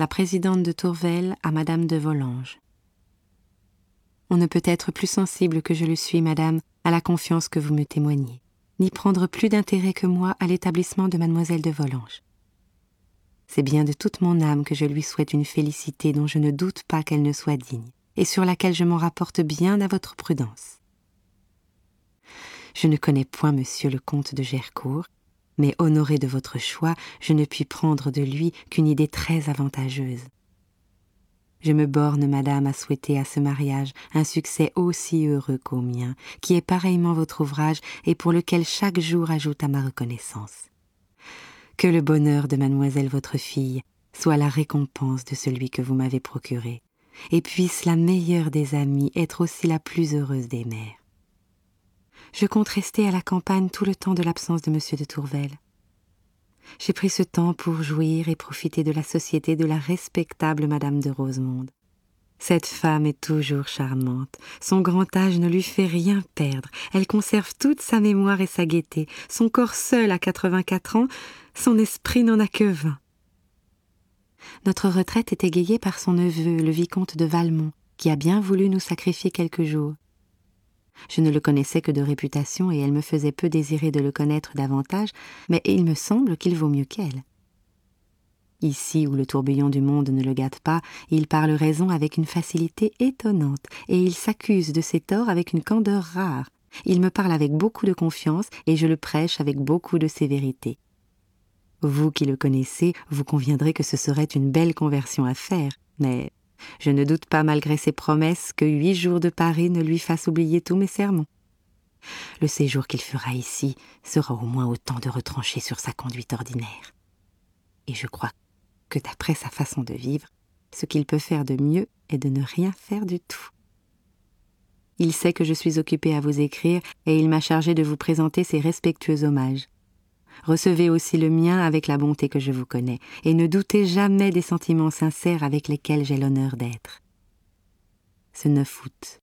la présidente de Tourvel à madame de Volanges. On ne peut être plus sensible que je le suis, madame, à la confiance que vous me témoignez, ni prendre plus d'intérêt que moi à l'établissement de mademoiselle de Volanges. C'est bien de toute mon âme que je lui souhaite une félicité dont je ne doute pas qu'elle ne soit digne, et sur laquelle je m'en rapporte bien à votre prudence. Je ne connais point monsieur le comte de Gercourt, mais honoré de votre choix, je ne puis prendre de lui qu'une idée très avantageuse. Je me borne, madame, à souhaiter à ce mariage un succès aussi heureux qu'au mien, qui est pareillement votre ouvrage et pour lequel chaque jour ajoute à ma reconnaissance. Que le bonheur de mademoiselle votre fille soit la récompense de celui que vous m'avez procuré, et puisse la meilleure des amies être aussi la plus heureuse des mères. Je compte rester à la campagne tout le temps de l'absence de monsieur de Tourvel. J'ai pris ce temps pour jouir et profiter de la société de la respectable madame de Rosemonde. Cette femme est toujours charmante, son grand âge ne lui fait rien perdre, elle conserve toute sa mémoire et sa gaieté, son corps seul a 84 ans, son esprit n'en a que 20. Notre retraite est égayée par son neveu, le vicomte de Valmont, qui a bien voulu nous sacrifier quelques jours. Je ne le connaissais que de réputation et elle me faisait peu désirer de le connaître davantage, mais il me semble qu'il vaut mieux qu'elle. Ici où le tourbillon du monde ne le gâte pas, il parle raison avec une facilité étonnante, et il s'accuse de ses torts avec une candeur rare. Il me parle avec beaucoup de confiance, et je le prêche avec beaucoup de sévérité. Vous qui le connaissez, vous conviendrez que ce serait une belle conversion à faire, mais je ne doute pas malgré ses promesses que 8 jours de Paris ne lui fassent oublier tous mes sermons. Le séjour qu'il fera ici sera au moins autant de retranché sur sa conduite ordinaire. Et je crois que d'après sa façon de vivre, ce qu'il peut faire de mieux est de ne rien faire du tout. Il sait que je suis occupée à vous écrire et il m'a chargé de vous présenter ses respectueux hommages. Recevez aussi le mien avec la bonté que je vous connais, et ne doutez jamais des sentiments sincères avec lesquels j'ai l'honneur d'être. Ce 9 août